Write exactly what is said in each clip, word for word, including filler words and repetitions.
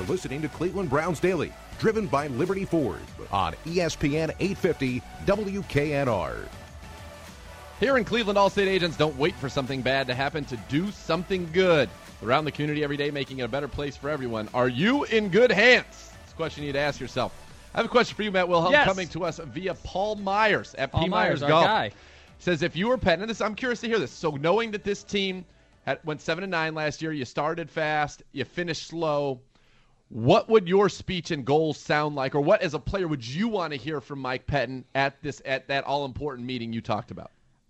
listening to Cleveland Browns Daily, driven by Liberty Ford on E S P N eight fifty W K N R. Here in Cleveland, Allstate agents don't wait for something bad to happen to do something good. Around the community every day, making it a better place for everyone. Are you in good hands? It's a question you need to ask yourself. I have a question for you, Matt Wilhelm, yes. coming to us via Paul Myers at Paul P. Myers, Myers, our Golf. guy. Says, if you were Pettin, and this, I'm curious to hear this. So knowing that this team had, went seven and nine last year, you started fast, you finished slow, what would your speech and goals sound like, or what as a player would you want to hear from Mike Pettin at this at that all-important meeting you talked about?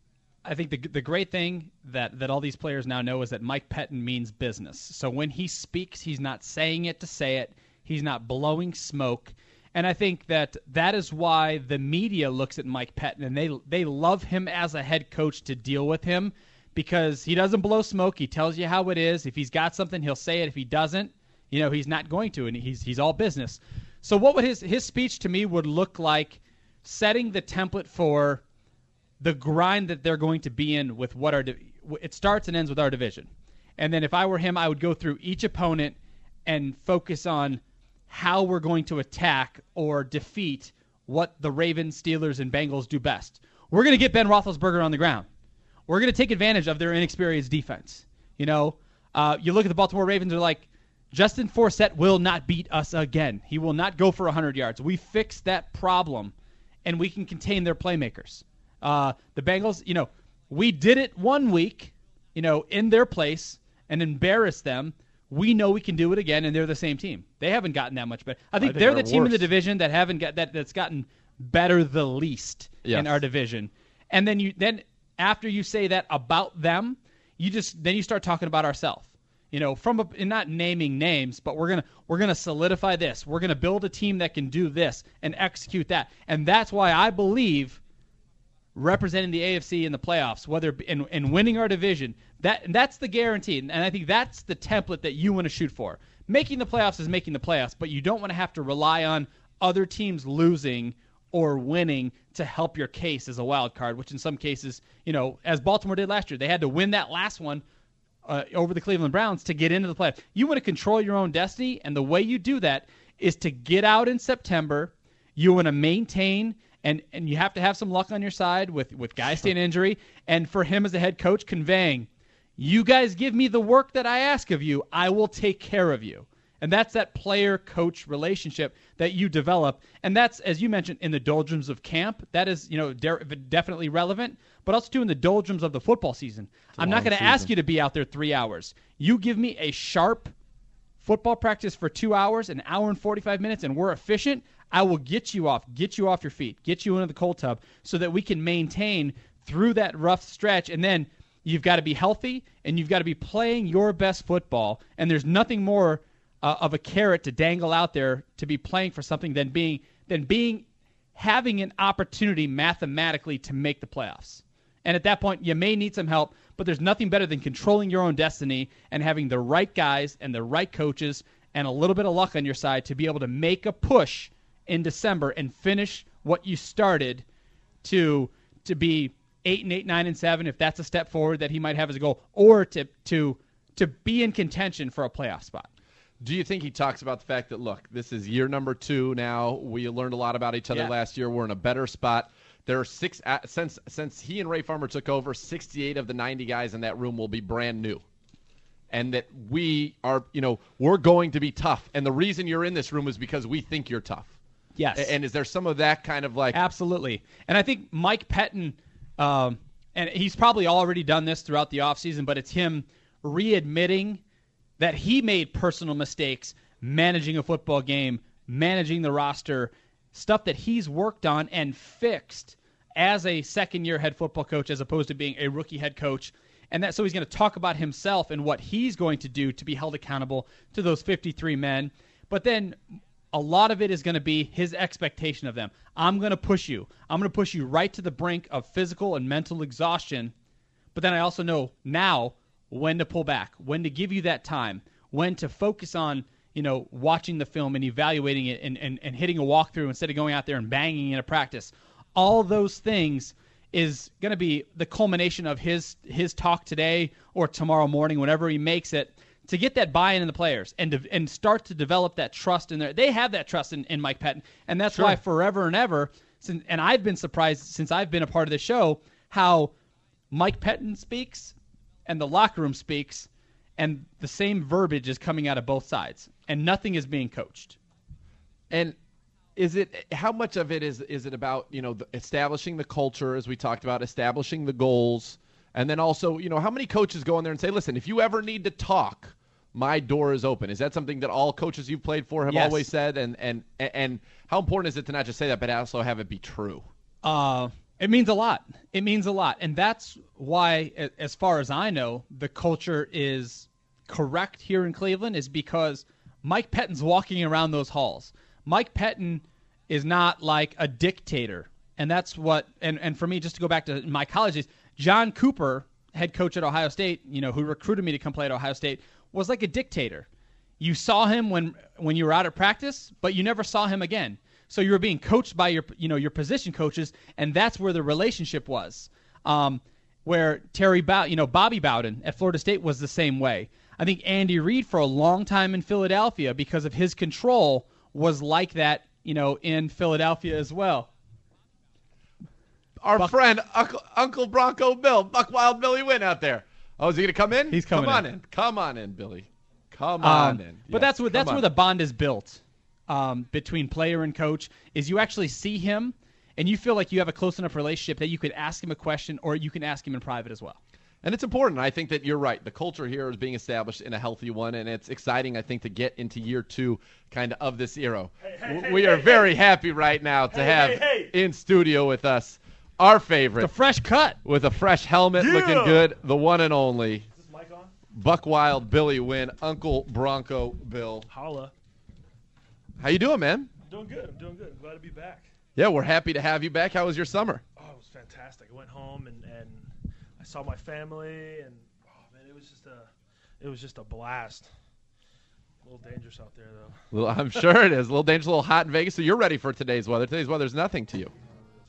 I think the the great thing that, that all these players now know is that Mike Pettin means business. So when he speaks, he's not saying it to say it. He's not blowing smoke. And I think that that is why the media looks at Mike Pettin, and they they love him as a head coach to deal with him because he doesn't blow smoke. He tells you how it is. If he's got something, he'll say it. If he doesn't, you know, he's not going to, and he's he's all business. So what would his his speech to me would look like setting the template for the grind that they're going to be in with what our it starts and ends with our division. And then if I were him, I would go through each opponent and focus on how we're going to attack or defeat what the Ravens, Steelers, and Bengals do best. We're going to get Ben Roethlisberger on the ground. We're going to take advantage of their inexperienced defense. You know, uh, you look at the Baltimore Ravens, they're like, Justin Forsett will not beat us again. He will not go for one hundred yards. We fixed that problem, and we can contain their playmakers. Uh, the Bengals, you know, we did it one week, you know, in their place and embarrassed them. We know we can do it again, and they're the same team. They haven't gotten that much better. I think, I think they're, they're the team worse. in the division that haven't got that that's gotten better the least yes. in our division. And then you then after you say that about them, you just then you start talking about ourselves. You know, from a, and not naming names, but we're gonna we're gonna solidify this. We're gonna build a team that can do this and execute that, and that's why I believe representing the A F C in the playoffs, whether in, in winning our division, that that's the guarantee, and I think that's the template that you want to shoot for. Making the playoffs is making the playoffs, but you don't want to have to rely on other teams losing or winning to help your case as a wild card, which in some cases, you know, as Baltimore did last year, they had to win that last one uh, over the Cleveland Browns to get into the playoffs. You want to control your own destiny, and the way you do that is to get out in September. You want to maintain And and you have to have some luck on your side with, with guys staying injury. And for him as a head coach, conveying, you guys give me the work that I ask of you, I will take care of you. And that's that player-coach relationship that you develop. And that's, as you mentioned, in the doldrums of camp. That is, you know, de- definitely relevant. But also, too, in the doldrums of the football season. I'm not going to ask you to be out there three hours. You give me a sharp football practice for two hours, an hour and forty-five minutes, and we're efficient, I will get you off, get you off your feet, get you into the cold tub so that we can maintain through that rough stretch. And then you've got to be healthy and you've got to be playing your best football. And there's nothing more uh, of a carrot to dangle out there to be playing for something than being than being having an opportunity mathematically to make the playoffs. And at that point, you may need some help, but there's nothing better than controlling your own destiny and having the right guys and the right coaches and a little bit of luck on your side to be able to make a push in December and finish what you started to to be eight and eight, nine and seven, if that's a step forward that he might have as a goal, or to to to be in contention for a playoff spot. Do you think he talks about the fact that, look, this is year number two now. We learned a lot about each other yeah. last year. We're in a better spot. There are six uh, since since he and Ray Farmer took over, sixty-eight of the ninety guys in that room will be brand new. And that we are, you know, we're going to be tough. And the reason you're in this room is because we think you're tough. Yes. And is there some of that kind of like... Absolutely. And I think Mike Pettin, um, and he's probably already done this throughout the offseason, but it's him readmitting that he made personal mistakes managing a football game, managing the roster, stuff that he's worked on and fixed as a second-year head football coach as opposed to being a rookie head coach. And that so he's going to talk about himself and what he's going to do to be held accountable to those fifty-three men. But then a lot of it is going to be his expectation of them. I'm going to push you. I'm going to push you right to the brink of physical and mental exhaustion. But then I also know now when to pull back, when to give you that time, when to focus on, you know, watching the film and evaluating it and, and, and hitting a walkthrough instead of going out there and banging in a practice. All those things is going to be the culmination of his his talk today or tomorrow morning, whenever he makes it, to get that buy-in in the players and to, and start to develop that trust in there. They have that trust in, in Mike Pettine, and that's Sure. why forever and ever, since, and I've been surprised since I've been a part of the show, how Mike Pettine speaks and the locker room speaks, and the same verbiage is coming out of both sides, and nothing is being coached. And is it how much of it is is it about, you know, the, establishing the culture, as we talked about, establishing the goals, and then also, you know, how many coaches go in there and say, listen, if you ever need to talk, my door is open. Is that something that all coaches you've played for have Yes. always said? And and and how important is it to not just say that, but also have it be true? Uh, it means a lot. It means a lot. And that's why, a- as far as I know, the culture is correct here in Cleveland, is because Mike Pettine's walking around those halls. Mike Pettine is not like a dictator. And that's what, and, and for me, just to go back to my college days, John Cooper, head coach at Ohio State, you know, who recruited me to come play at Ohio State, was like a dictator. You saw him when when you were out at practice, but you never saw him again. So you were being coached by your, you know, your position coaches, and that's where the relationship was. Um, where Terry, Bow, you know, Bobby Bowden at Florida State was the same way. I think Andy Reid for a long time in Philadelphia, because of his control, was like that, you know, in Philadelphia as well. Our Buck- friend Uncle, Uncle Bronco Bill, Buck Wild Billy Wynn out there. Oh, is he going to come in? He's coming Come on in. in. Come on in, Billy. Come on Um, in. But Yeah, that's what come that's on. where the bond is built um, between player and coach. Is you actually see him and you feel like you have a close enough relationship that you could ask him a question, or you can ask him in private as well. And it's important. I think that you're right. The culture here is being established in a healthy one, and it's exciting, I think, to get into year two kind of of this era. hey, we hey, are hey, very happy right now to Hey, have hey, in studio with us our It's favorite, a fresh cut. with a fresh helmet, Yeah. looking good, the one and only Is this mic on? Buck Wild Billy Wynn, Uncle Bronco Bill. Holla. How you doing, man? I'm doing good. I'm doing good. I'm glad to be back. Yeah, we're happy to have you back. How was your summer? Oh, it was fantastic. I went home and, and I saw my family, and oh man, it was just a it was just a blast. A little dangerous out there though. Well, I'm sure it is. A little dangerous, a little hot in Vegas. So you're ready for today's weather. Today's weather's nothing to you.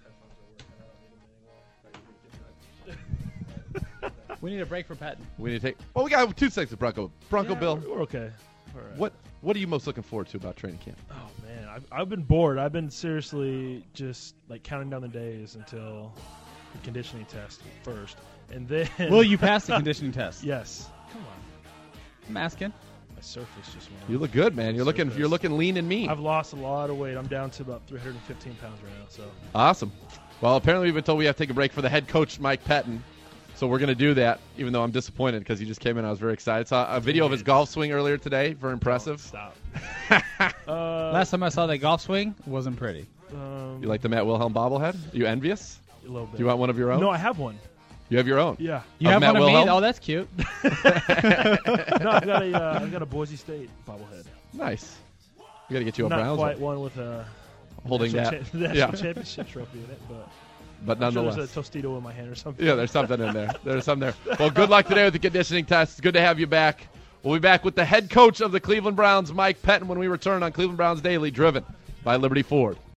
We need a break for Patton. We need to take. Well, we got two seconds with Bronco. Bronco Yeah, Bill, We're, we're okay. All right. what what are you most looking forward to about training camp? Oh man, I've I've been bored. I've been seriously just like counting down the days until the conditioning test first, and then Will you pass the conditioning test? Yes. Come on. I'm asking. My surface just went. You look good, man. You're looking Surface. you're looking lean and mean. I've lost a lot of weight. I'm down to about three hundred fifteen pounds right now. So Awesome. Well, apparently we've been told we have to take a break for the head coach, Mike Pettine. So we're going to do that, even though I'm disappointed because he just came in. I was very excited. Saw a video of his golf swing earlier today. Very impressive. stop. uh, Last time I saw that golf swing, it wasn't pretty. um, You like the Matt Wilhelm bobblehead? Are you envious? a little bit. Do you want one of your own? No, I have one. You have your own? Yeah. You Of have Matt one of Wilhelm? me? Oh, that's cute. no, I've got a uh, I've got a Boise State bobblehead. Nice. We got to get you a Not Browns quite one. one with a Holding national that. cha- national Yeah. championship trophy in it, but But I'm sure nonetheless. there's a Tostito in my hand or something. Yeah, there's something in there. There's something there. Well, good luck today with the conditioning test. It's good to have you back. We'll be back with the head coach of the Cleveland Browns, Mike Pettine, when we return on Cleveland Browns Daily, driven by Liberty Ford.